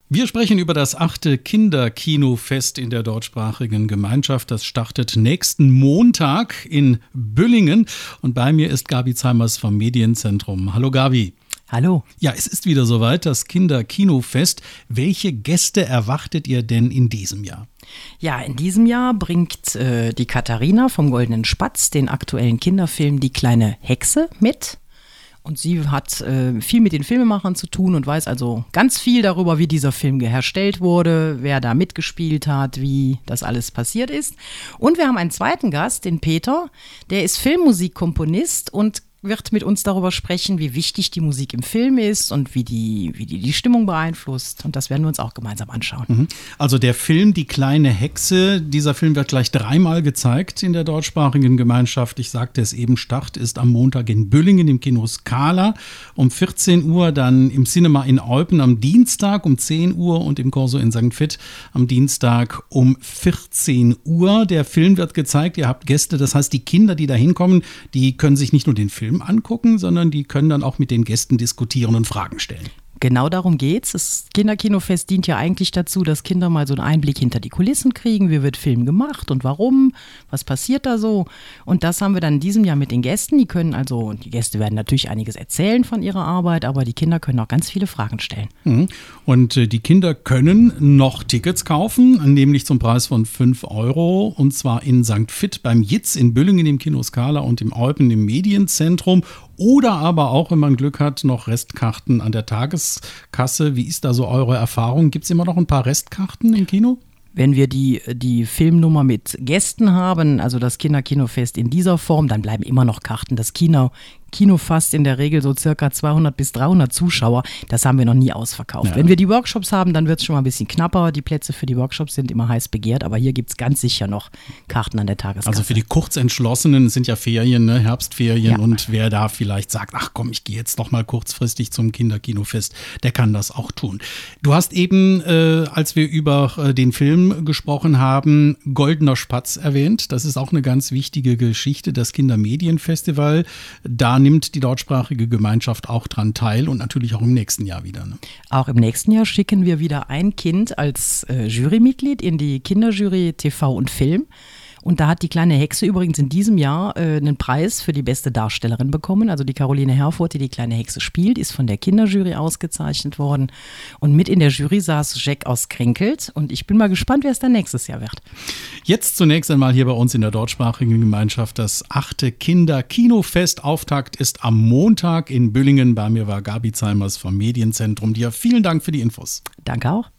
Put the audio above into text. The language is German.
Wir sprechen über das 8. Kinderkinofest in der deutschsprachigen Gemeinschaft. Das startet nächsten Montag in Büllingen. Und bei mir ist Gabi Zeimers vom Medienzentrum. Hallo Gabi. Hallo. Ja, es ist wieder soweit, das Kinderkinofest. Welche Gäste erwartet ihr denn in diesem Jahr? Ja, in diesem Jahr bringt die Katharina vom Goldenen Spatz den aktuellen Kinderfilm Die kleine Hexe mit. Und sie hat viel mit den Filmemachern zu tun und weiß also ganz viel darüber, wie dieser Film hergestellt wurde, wer da mitgespielt hat, wie das alles passiert ist. Und wir haben einen zweiten Gast, den Peter, der ist Filmmusikkomponist und wird mit uns darüber sprechen, wie wichtig die Musik im Film ist und wie die Stimmung beeinflusst. Und das werden wir uns auch gemeinsam anschauen. Also der Film Die kleine Hexe, dieser Film wird gleich 3-mal gezeigt in der deutschsprachigen Gemeinschaft. Ich sagte es eben, Start ist am Montag in Büllingen im Kino Scala um 14 Uhr, dann im Cinema in Eupen am Dienstag um 10 Uhr und im Corso in St. Vith am Dienstag um 14 Uhr. Der Film wird gezeigt, ihr habt Gäste, das heißt, die Kinder, die da hinkommen, die können sich nicht nur den Film angucken, sondern die können dann auch mit den Gästen diskutieren und Fragen stellen. Genau darum geht's. Das Kinderkinofest dient ja eigentlich dazu, dass Kinder mal so einen Einblick hinter die Kulissen kriegen. Wie wird Film gemacht und warum? Was passiert da so? Und das haben wir dann in diesem Jahr mit den Gästen. Die Gäste werden natürlich einiges erzählen von ihrer Arbeit, aber die Kinder können auch ganz viele Fragen stellen. Und die Kinder können noch Tickets kaufen, nämlich zum Preis von 5 €, und zwar in St. Vith beim Jitz in Büllingen im Kino Scala und im Eupen im Medienzentrum. Oder aber auch, wenn man Glück hat, noch Restkarten an der Tageskasse. Wie ist da so eure Erfahrung? Gibt es immer noch ein paar Restkarten im Kino? Wenn wir die Filmnummer mit Gästen haben, also das Kinderkinofest in dieser Form, dann bleiben immer noch Karten. Das Kino fasst in der Regel so circa 200 bis 300 Zuschauer. Das haben wir noch nie ausverkauft. Ja. Wenn wir die Workshops haben, dann wird es schon mal ein bisschen knapper. Die Plätze für die Workshops sind immer heiß begehrt, aber hier gibt es ganz sicher noch Karten an der Tageskasse. Also für die Kurzentschlossenen sind ja Ferien, ne? Herbstferien, ja. Und wer da vielleicht sagt, ach komm, ich gehe jetzt noch mal kurzfristig zum Kinderkinofest, der kann das auch tun. Du hast eben, als wir über den Film gesprochen haben, Goldener Spatz erwähnt. Das ist auch eine ganz wichtige Geschichte, das Kindermedienfestival. Da nimmt die deutschsprachige Gemeinschaft auch dran teil und natürlich auch im nächsten Jahr wieder. Ne? Auch im nächsten Jahr schicken wir wieder ein Kind als Jurymitglied in die Kinderjury TV und Film. Und da hat die kleine Hexe übrigens in diesem Jahr einen Preis für die beste Darstellerin bekommen. Also die Caroline Herfurth, die kleine Hexe spielt, ist von der Kinderjury ausgezeichnet worden. Und mit in der Jury saß Jack aus Kränkelt. Und ich bin mal gespannt, wer es dann nächstes Jahr wird. Jetzt zunächst einmal hier bei uns in der deutschsprachigen Gemeinschaft das 8. Kinderkinofest. Auftakt ist am Montag in Büllingen. Bei mir war Gabi Zeimers vom Medienzentrum. Dir vielen Dank für die Infos. Danke auch.